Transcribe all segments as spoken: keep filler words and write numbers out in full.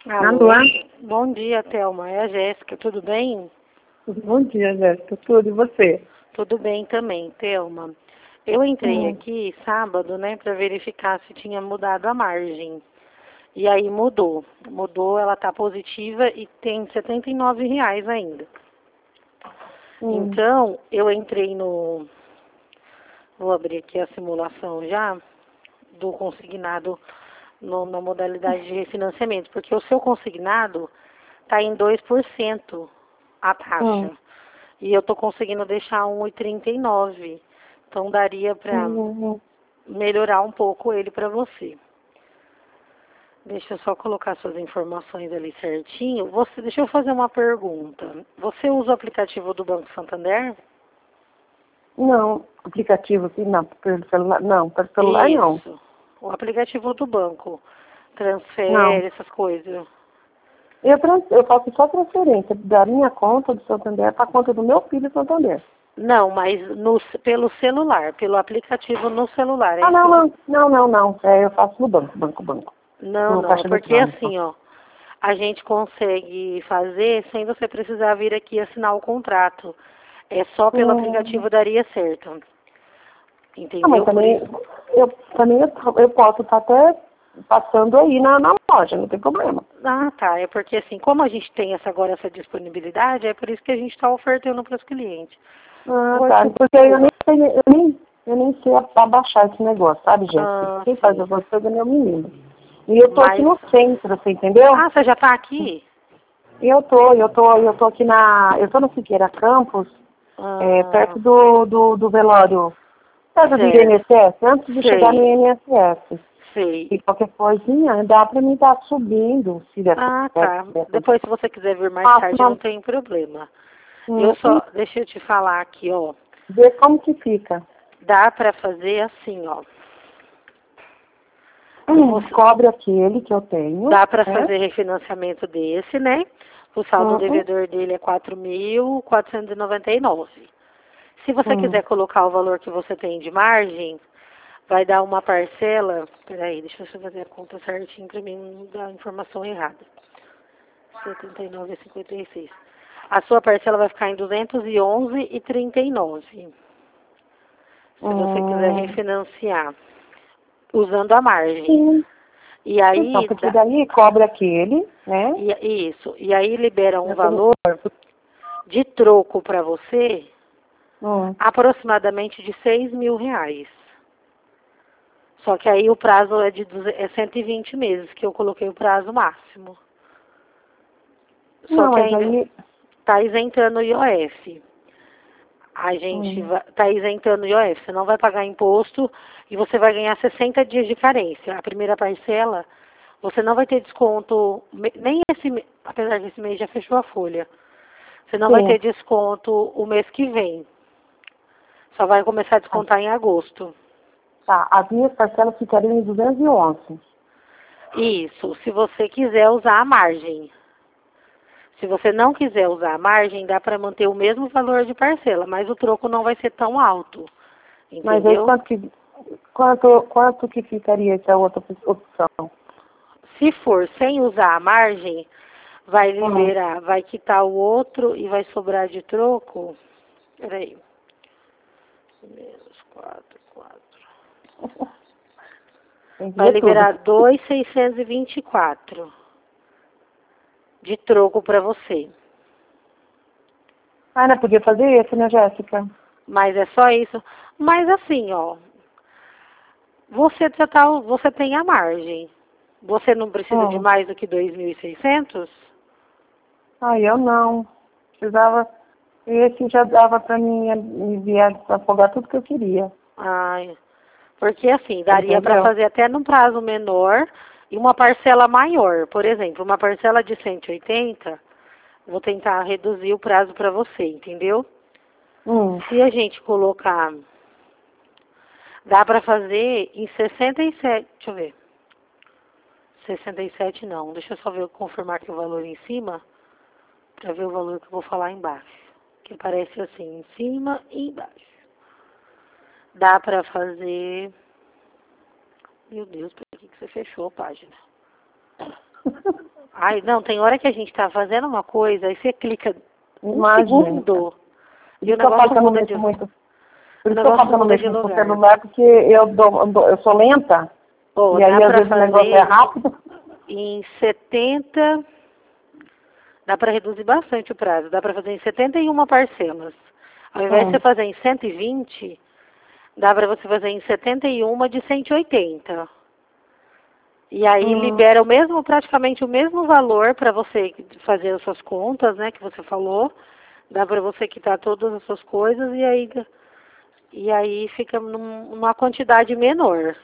Alô? Alô? Bom dia, Thelma. É a Jéssica, tudo bem? Bom dia, Jéssica. Tudo, e você? Tudo bem também, Thelma. Eu entrei Hum. aqui sábado, né, para verificar se tinha mudado a margem. E aí mudou. Mudou, ela tá positiva e tem setenta e nove reais ainda. Hum. Então, eu entrei no... Vou abrir aqui a simulação já do consignado no, na modalidade de refinanciamento, porque o seu consignado está em dois por cento a Hum. taxa. E eu estou conseguindo deixar um e trinta e nove. Então daria para Hum. melhorar um pouco ele para você. Deixa eu só colocar suas informações ali certinho. Você, deixa eu fazer uma pergunta. Você usa o aplicativo do Banco Santander? Não, aplicativo aqui não, pelo celular não, pelo celular não. Isso. O aplicativo do banco. Não. Transfere, essas coisas. Eu, trans- eu faço só transferência da minha conta do Santander para a conta do meu filho Santander. Não, mas no, pelo celular, pelo aplicativo no celular. É Ah, isso não, que você... não, não, não, não. É, eu faço no banco, banco, banco. Não, No não. É caixa porque eletrônico. assim, ó. A gente consegue fazer sem você precisar vir aqui assinar o contrato. É só pelo Hum. aplicativo daria certo. Ah, mas Entendeu? Por também isso. eu, também eu, eu posso estar até passando aí na, na loja, não tem problema. Ah, tá. É porque assim, como a gente tem essa, agora essa disponibilidade, é por isso que a gente está ofertando para os clientes. Ah, Oi, tá. tu- Porque eu nem sei, eu nem, eu nem sei abaixar esse negócio, sabe, Jéssica? Ah, Quem faz sim. alguma coisa é meu menino. E eu tô aqui Mas. no centro, você entendeu? Ah, você já está aqui? E eu tô, eu tô, eu tô aqui na. Eu tô no Siqueira Campos, é, Ah, perto do, do, do velório, perto do certo. I N S S, antes de chegar no Sei, I N S S. sei. E qualquer coisinha, dá pra mim estar subindo, se der Ah, certo. tá. certo. Depois, se você quiser vir mais Faço tarde, uma. não tem problema. Eu Hum, só, deixa eu te falar aqui, ó. ver como que fica. Dá para fazer assim, ó. Hum, Você, cobre aquele que eu tenho, dá para né? fazer refinanciamento desse, né? O saldo Uhum. devedor dele é quatro mil quatrocentos e noventa e nove. Se você Hum. quiser colocar o valor que você tem de margem, vai dar uma parcela. Peraí, deixa eu só fazer a conta certinho para mim não dar a informação errada. setenta e nove e cinquenta e seis. A sua parcela vai ficar em duzentos e onze e trinta e nove. Se você quiser Hum. refinanciar usando a margem. Sim. E Então, aí, porque dá- daí cobre aquele, né? e, isso, e aí libera um Eu tenho. valor de troco para você Hum. aproximadamente de seis mil reais. Só que aí o prazo é de duze- é cento e vinte meses, que eu coloquei o prazo máximo. Só Não, que mas ainda aí. está isentando o I O F. A gente Hum. está isentando o I O F. Você não vai pagar imposto e você vai ganhar sessenta dias de carência. A primeira parcela, você não vai ter desconto, me- nem esse mês, apesar que esse mês já fechou a folha. Você não vai Sim. ter desconto o mês que vem. Só vai começar a Ah, descontar em agosto. tá. As minhas parcelas ficariam em duzentos e onze. Isso, se você quiser usar a margem. Se você não quiser usar a margem, dá para manter o mesmo valor de parcela, mas o troco não vai ser tão alto. Mas aí Entendeu? quanto que, quanto, quanto que ficaria essa outra opção? Se for sem usar a margem, vai Hum. liberar, vai quitar o outro e vai sobrar de troco. Peraí. Menos quatro, quatro. Tem que Vai ver tudo. liberar dois mil seiscentos e vinte e quatro de troco para você. Ah, não podia fazer esse, né, Jéssica? Mas é só isso. Mas assim, ó, você já tá, você tem a margem. Você não precisa de Hum. mais do que dois mil e seiscentos? Ah, eu não. Precisava. Esse já dava pra mim enviar, afogar tudo que eu queria. Ai, porque assim, daria para Entendeu? fazer até num prazo menor e uma parcela maior. Por exemplo, uma parcela de cento e oitenta, vou tentar reduzir o prazo para você, entendeu? Hum. Se a gente colocar, dá para fazer em sessenta e sete, deixa eu ver. sessenta e sete não, deixa eu só ver, confirmar aqui o valor em cima, para ver o valor que eu vou falar embaixo. Que aparece assim, em cima e embaixo. Dá para fazer... Meu Deus, por que que você fechou a página? Ai, não, tem hora que a gente tá fazendo uma coisa, aí você clica um Imagina. segundo e Por o isso que eu falo negócio que eu não muda de mexo muito. o Por isso que eu negócio falo que eu não muda de mexo muito no lugar. celular, porque eu, dou, eu dou- eu sou lenta. Ó, E aí, dá às pra vezes, o negócio é fazer rápido. em setenta, dá pra reduzir bastante o prazo, dá pra fazer em setenta e uma parcelas. Ao invés de Hum. você fazer em cento e vinte, dá pra você fazer em setenta e uma de cento e oitenta. E aí Hum. libera o mesmo, praticamente o mesmo valor para você fazer as suas contas, né, que você falou. Dá para você quitar todas as suas coisas e aí, e aí fica num- numa quantidade menor.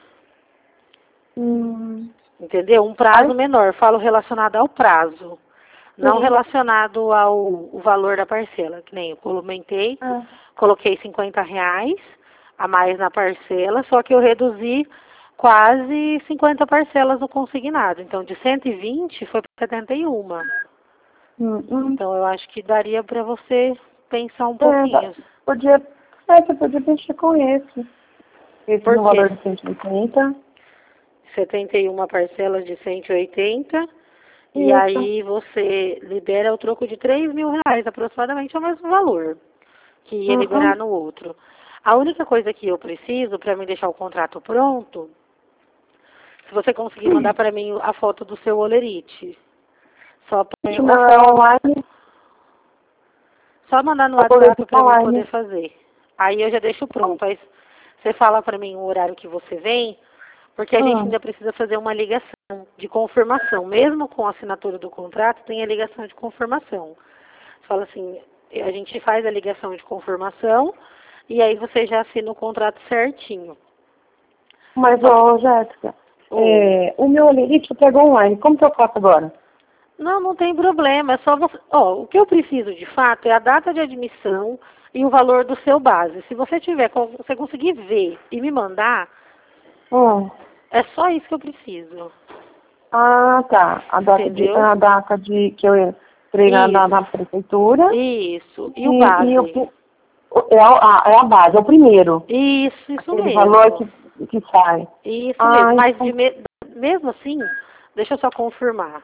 Hum. Entendeu? Um prazo Ai. menor. Falo relacionado ao prazo. Não Sim. relacionado ao o valor da parcela. Que nem eu comentei, É. coloquei cinquenta reais a mais na parcela, só que eu reduzi quase cinquenta parcelas no consignado. Então, de cento e vinte foi para setenta e um. Hum, hum. Então, eu acho que daria para você pensar um É, pouquinho. dá- podia, é, você podia mexer com esse. Esse Por no quê? valor de cento e oitenta. setenta e uma parcelas de cento e oitenta. E Isso. aí você libera o troco de três mil reais, aproximadamente é o mesmo valor que ia Hum, liberar hum. no outro. A única coisa que eu preciso para me deixar o contrato pronto, se você conseguir mandar para mim a foto do seu olerite. Só, pra- O ou meu é só, online. só mandar no O boleto WhatsApp tá para mim online. poder fazer. Aí eu já deixo pronto. Aí você fala para mim o horário que você vem, porque a gente Hum. ainda precisa fazer uma ligação de confirmação. Mesmo com a assinatura do contrato, tem a ligação de confirmação. Você fala assim, a gente faz a ligação de confirmação e aí você já assina o contrato certinho. Mas, Só que, ó, Jéssica, oi. é, o meu olerite eu pego online. Como que eu faço agora? Não, não tem problema, é só você... Ó, o que eu preciso de fato é a data de admissão e o valor do seu base. Se você tiver, se você conseguir ver e me mandar, Hum. é só isso que eu preciso. Ah, tá. A data de, Entendeu? a data de que eu entrei na, na, na Isso, prefeitura. isso. E o E, e o, base? que- o- é, a, é a base, é o primeiro. Isso, isso Aquele valor mesmo. que, que sai. Isso Ah, mesmo. Mas de então. me... mesmo assim, deixa eu só confirmar.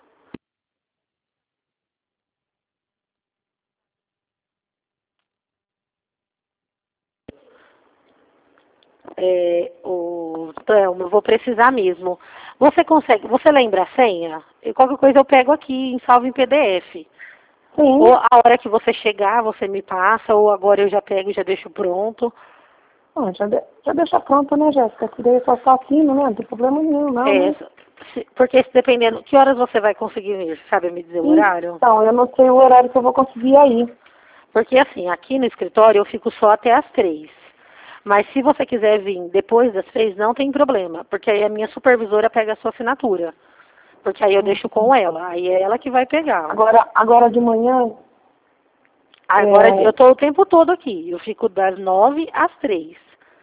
É, o Thelma, eu vou precisar mesmo. Você consegue, você lembra a senha? E qualquer coisa eu pego aqui em salvo em P D F. Ou Sim. a hora que você chegar, você me passa, ou agora eu já pego e já deixo pronto. Ah, já, de, já deixa pronto, né, Jéssica? Que daí eu só só assino, né? Não tem problema nenhum, não, É, né? se- porque se dependendo, que horas você vai conseguir vir? Sabe me dizer o horário? Então, eu não sei o horário que eu vou conseguir aí. Porque assim, aqui no escritório eu fico só até as três. Mas se você quiser vir depois das três, não tem problema. Porque aí a minha supervisora pega a sua assinatura. Porque aí eu deixo com ela. Aí é ela que vai pegar. Agora, agora de manhã, Agora é, eu estou o tempo todo aqui. Eu fico das nove às três.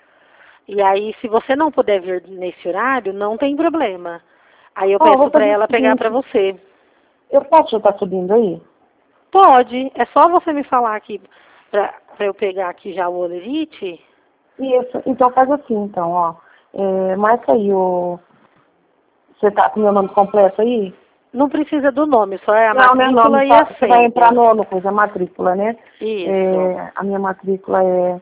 E aí, se você não puder vir nesse horário, não tem problema. Aí eu ó, eu peço vou para fazer o ela pegar para seguinte, você. eu posso já estar subindo aí? Pode. É só você me falar aqui para eu pegar aqui já o olerite. Isso, então faz assim, então, ó. É, marca aí o... Você tá com o meu nome completo aí? Não precisa do nome, só é a Não, meu nome, matrícula e só, a você vai entrar senha. no, no coisa, matrícula, né? Isso. É, a minha matrícula é...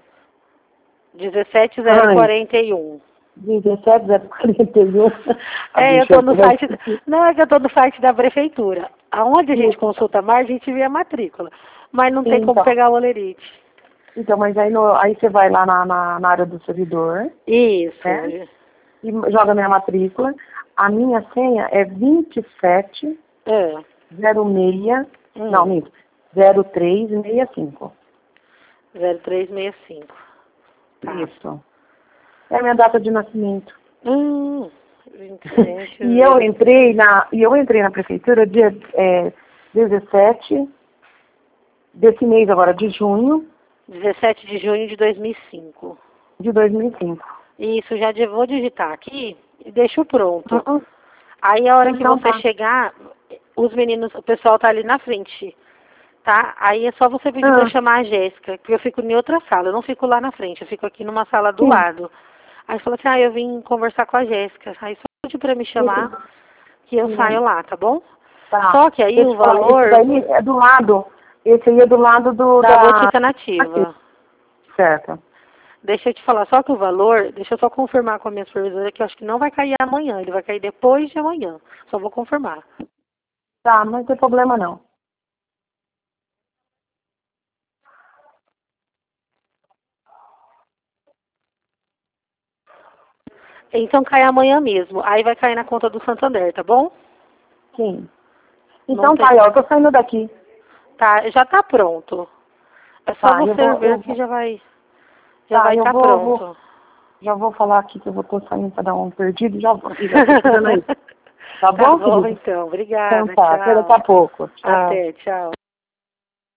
dezessete mil Ai, quarenta e um. dezessete zero quarenta e um. A É, eu bicha tô no vai... site. Não, é que eu tô no site da prefeitura. Aonde a gente Isso, consulta mais, a gente vê a matrícula. Mas não tem como então. pegar o olerite. Então, mas aí, no, aí você vai lá na, na, na área do servidor, Isso. né? E joga minha matrícula. A minha senha é vinte e sete É. zero seis, não, Hum. minto, zero três seis cinco. zero três seis cinco. Tá. Isso. É a minha data de nascimento. Hum. vinte e sete, E eu zero... entrei na, e eu entrei na prefeitura dia é, dezessete desse mês agora, de junho dezessete de junho de dois mil e cinco. de dois mil e cinco. Isso, já de- vou digitar aqui e deixo pronto. Uh-uh. Aí a hora que Então você tá. chegar, os meninos, o pessoal tá ali na frente, tá? Aí é só você pedir pra Ah, eu chamar a Jéssica, que eu fico em outra sala, eu não fico lá na frente, eu fico aqui numa sala do sim. lado. Aí falou assim, ah, eu vim conversar com a Jéssica. Aí só pedi pra me chamar, que eu Sim. saio lá, tá bom? Tá. Só que aí Deixa o eu falar, valor esse daí é do lado, esse aí é do lado do, da da... Botica Nativa. Certo. Deixa eu te falar, só que o valor, deixa eu só confirmar com a minha supervisora que eu acho que não vai cair amanhã, ele vai cair depois de amanhã. Só vou confirmar. Tá, não tem problema não. Então cai amanhã mesmo. Aí vai cair na conta do Santander, tá bom? Sim. Não Então tem... tá, ó, eu tô saindo daqui. Tá, já tá pronto. É só Tá, eu você vou... ver Eu, que já vai já tá, vai eu estar vou, vou... pronto. Já vou falar aqui que eu vou tô saindo pra dar um perdido, já vou, já tô chegando aí. Tá Tá bom, bom, querido? então. Então Obrigada. tá, até daqui Tchau. a pouco. Tchau. Até, tchau.